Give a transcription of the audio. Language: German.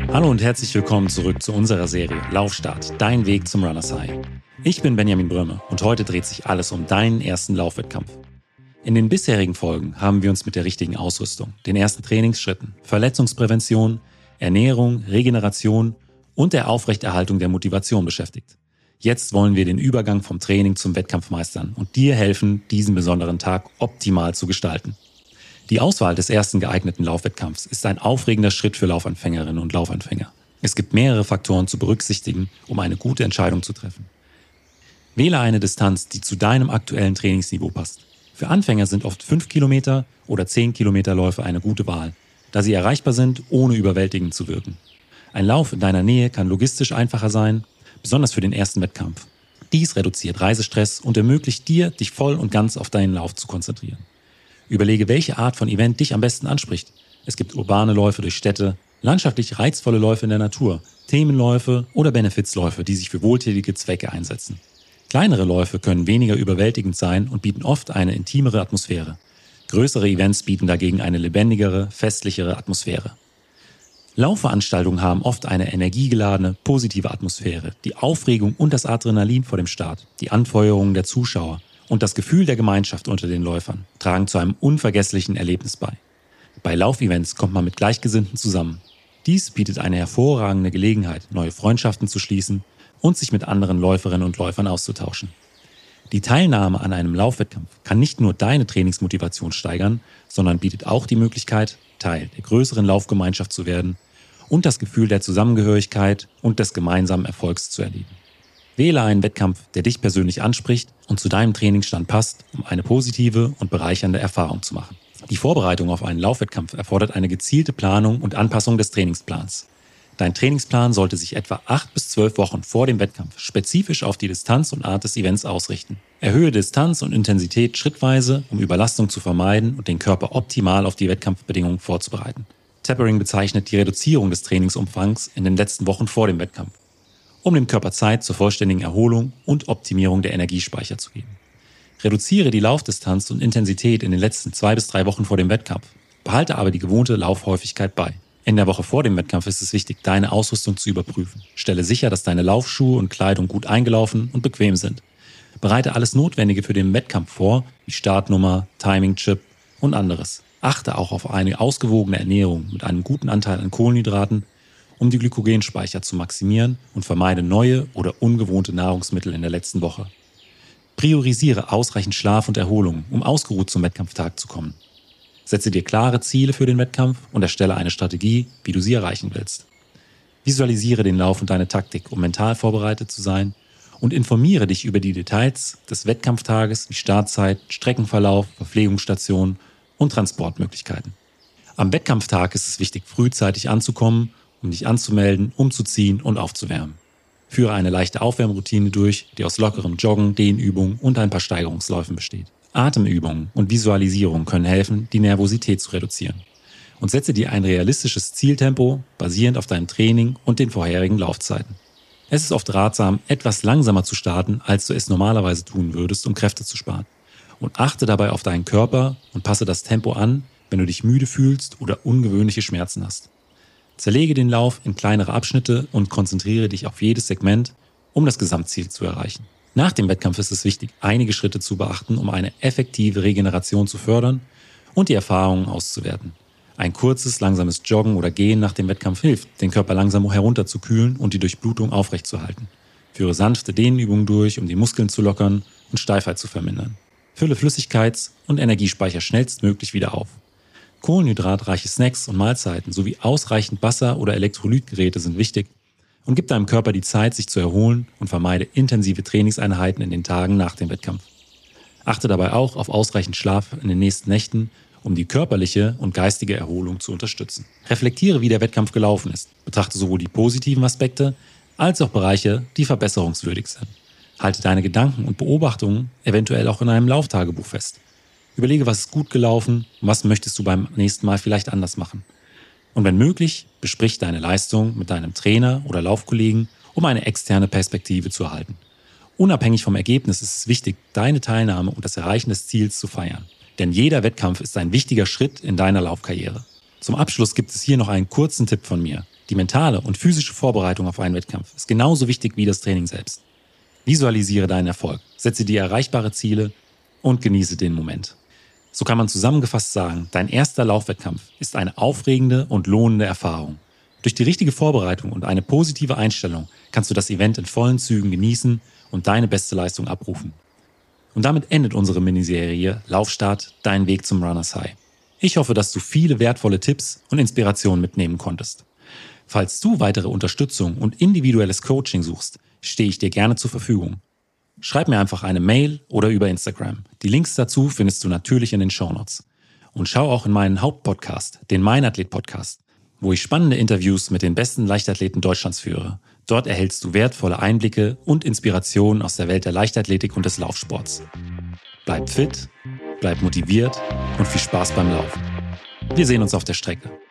Hallo und herzlich willkommen zurück zu unserer Serie Laufstart, dein Weg zum Runners High. Ich bin Benjamin Brömme und heute dreht sich alles um deinen ersten Laufwettkampf. In den bisherigen Folgen haben wir uns mit der richtigen Ausrüstung, den ersten Trainingsschritten, Verletzungsprävention, Ernährung, Regeneration und der Aufrechterhaltung der Motivation beschäftigt. Jetzt wollen wir den Übergang vom Training zum Wettkampf meistern und dir helfen, diesen besonderen Tag optimal zu gestalten. Die Auswahl des ersten geeigneten Laufwettkampfs ist ein aufregender Schritt für Laufanfängerinnen und Laufanfänger. Es gibt mehrere Faktoren zu berücksichtigen, um eine gute Entscheidung zu treffen. Wähle eine Distanz, die zu deinem aktuellen Trainingsniveau passt. Für Anfänger sind oft 5 Kilometer oder 10 Kilometer Läufe eine gute Wahl, da sie erreichbar sind, ohne überwältigend zu wirken. Ein Lauf in deiner Nähe kann logistisch einfacher sein, besonders für den ersten Wettkampf. Dies reduziert Reisestress und ermöglicht dir, dich voll und ganz auf deinen Lauf zu konzentrieren. Überlege, welche Art von Event dich am besten anspricht. Es gibt urbane Läufe durch Städte, landschaftlich reizvolle Läufe in der Natur, Themenläufe oder Benefizläufe, die sich für wohltätige Zwecke einsetzen. Kleinere Läufe können weniger überwältigend sein und bieten oft eine intimere Atmosphäre. Größere Events bieten dagegen eine lebendigere, festlichere Atmosphäre. Laufveranstaltungen haben oft eine energiegeladene, positive Atmosphäre. Die Aufregung und das Adrenalin vor dem Start, die Anfeuerung der Zuschauer und das Gefühl der Gemeinschaft unter den Läufern tragen zu einem unvergesslichen Erlebnis bei. Bei Laufevents kommt man mit Gleichgesinnten zusammen. Dies bietet eine hervorragende Gelegenheit, neue Freundschaften zu schließen und sich mit anderen Läuferinnen und Läufern auszutauschen. Die Teilnahme an einem Laufwettkampf kann nicht nur deine Trainingsmotivation steigern, sondern bietet auch die Möglichkeit, Teil der größeren Laufgemeinschaft zu werden und das Gefühl der Zusammengehörigkeit und des gemeinsamen Erfolgs zu erleben. Wähle einen Wettkampf, der dich persönlich anspricht und zu deinem Trainingsstand passt, um eine positive und bereichernde Erfahrung zu machen. Die Vorbereitung auf einen Laufwettkampf erfordert eine gezielte Planung und Anpassung des Trainingsplans. Dein Trainingsplan sollte sich etwa 8 bis 12 Wochen vor dem Wettkampf spezifisch auf die Distanz und Art des Events ausrichten. Erhöhe Distanz und Intensität schrittweise, um Überlastung zu vermeiden und den Körper optimal auf die Wettkampfbedingungen vorzubereiten. Tapering bezeichnet die Reduzierung des Trainingsumfangs in den letzten Wochen vor dem Wettkampf, um dem Körper Zeit zur vollständigen Erholung und Optimierung der Energiespeicher zu geben. Reduziere die Laufdistanz und Intensität in den letzten 2 bis 3 Wochen vor dem Wettkampf, behalte aber die gewohnte Laufhäufigkeit bei. In der Woche vor dem Wettkampf ist es wichtig, deine Ausrüstung zu überprüfen. Stelle sicher, dass deine Laufschuhe und Kleidung gut eingelaufen und bequem sind. Bereite alles Notwendige für den Wettkampf vor, wie Startnummer, Timing-Chip und anderes. Achte auch auf eine ausgewogene Ernährung mit einem guten Anteil an Kohlenhydraten, um die Glykogenspeicher zu maximieren und vermeide neue oder ungewohnte Nahrungsmittel in der letzten Woche. Priorisiere ausreichend Schlaf und Erholung, um ausgeruht zum Wettkampftag zu kommen. Setze dir klare Ziele für den Wettkampf und erstelle eine Strategie, wie du sie erreichen willst. Visualisiere den Lauf und deine Taktik, um mental vorbereitet zu sein, und informiere dich über die Details des Wettkampftages wie Startzeit, Streckenverlauf, Verpflegungsstation und Transportmöglichkeiten. Am Wettkampftag ist es wichtig, frühzeitig anzukommen, um dich anzumelden, umzuziehen und aufzuwärmen. Führe eine leichte Aufwärmroutine durch, die aus lockerem Joggen, Dehnübungen und ein paar Steigerungsläufen besteht. Atemübungen und Visualisierung können helfen, die Nervosität zu reduzieren. Und setze dir ein realistisches Zieltempo, basierend auf deinem Training und den vorherigen Laufzeiten. Es ist oft ratsam, etwas langsamer zu starten, als du es normalerweise tun würdest, um Kräfte zu sparen. Und achte dabei auf deinen Körper und passe das Tempo an, wenn du dich müde fühlst oder ungewöhnliche Schmerzen hast. Zerlege den Lauf in kleinere Abschnitte und konzentriere dich auf jedes Segment, um das Gesamtziel zu erreichen. Nach dem Wettkampf ist es wichtig, einige Schritte zu beachten, um eine effektive Regeneration zu fördern und die Erfahrungen auszuwerten. Ein kurzes, langsames Joggen oder Gehen nach dem Wettkampf hilft, den Körper langsam herunterzukühlen und die Durchblutung aufrechtzuerhalten. Führe sanfte Dehnübungen durch, um die Muskeln zu lockern und Steifheit zu vermindern. Fülle Flüssigkeits- und Energiespeicher schnellstmöglich wieder auf. Kohlenhydratreiche Snacks und Mahlzeiten sowie ausreichend Wasser- oder Elektrolytgeräte sind wichtig und gib deinem Körper die Zeit, sich zu erholen, und vermeide intensive Trainingseinheiten in den Tagen nach dem Wettkampf. Achte dabei auch auf ausreichend Schlaf in den nächsten Nächten, um die körperliche und geistige Erholung zu unterstützen. Reflektiere, wie der Wettkampf gelaufen ist. Betrachte sowohl die positiven Aspekte als auch Bereiche, die verbesserungswürdig sind. Halte deine Gedanken und Beobachtungen eventuell auch in einem Lauftagebuch fest. Überlege, was ist gut gelaufen und was möchtest du beim nächsten Mal vielleicht anders machen. Und wenn möglich, besprich deine Leistung mit deinem Trainer oder Laufkollegen, um eine externe Perspektive zu erhalten. Unabhängig vom Ergebnis ist es wichtig, deine Teilnahme und das Erreichen des Ziels zu feiern. Denn jeder Wettkampf ist ein wichtiger Schritt in deiner Laufkarriere. Zum Abschluss gibt es hier noch einen kurzen Tipp von mir. Die mentale und physische Vorbereitung auf einen Wettkampf ist genauso wichtig wie das Training selbst. Visualisiere deinen Erfolg, setze dir erreichbare Ziele und genieße den Moment. So kann man zusammengefasst sagen, dein erster Laufwettkampf ist eine aufregende und lohnende Erfahrung. Durch die richtige Vorbereitung und eine positive Einstellung kannst du das Event in vollen Zügen genießen und deine beste Leistung abrufen. Und damit endet unsere Miniserie Laufstart, dein Weg zum Runners High. Ich hoffe, dass du viele wertvolle Tipps und Inspirationen mitnehmen konntest. Falls du weitere Unterstützung und individuelles Coaching suchst, stehe ich dir gerne zur Verfügung. Schreib mir einfach eine Mail oder über Instagram. Die Links dazu findest du natürlich in den Shownotes. Und schau auch in meinen Hauptpodcast, den Mein Athlet Podcast, wo ich spannende Interviews mit den besten Leichtathleten Deutschlands führe. Dort erhältst du wertvolle Einblicke und Inspirationen aus der Welt der Leichtathletik und des Laufsports. Bleib fit, bleib motiviert und viel Spaß beim Laufen. Wir sehen uns auf der Strecke.